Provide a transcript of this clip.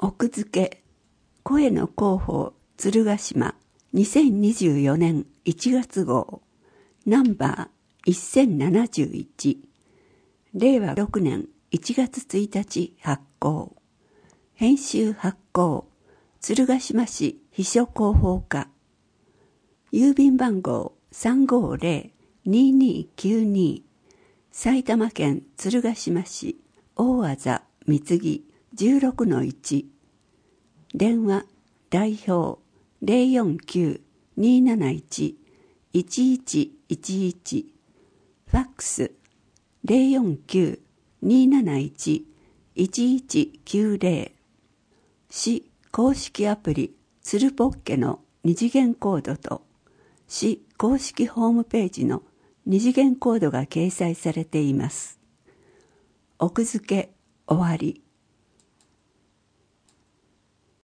奥付け声の広報鶴ヶ島2024年1月号ナンバー1071令和6年1月1日発行編集発行鶴ヶ島市秘書広報課郵便番号350-2292埼玉県鶴ヶ島市大字三木16-1電話代表 049-271-1111 ファックス 049-271-1190 市公式アプリつるぽっけの二次元コードと市公式ホームページの二次元コードが掲載されています。奥付け終わり。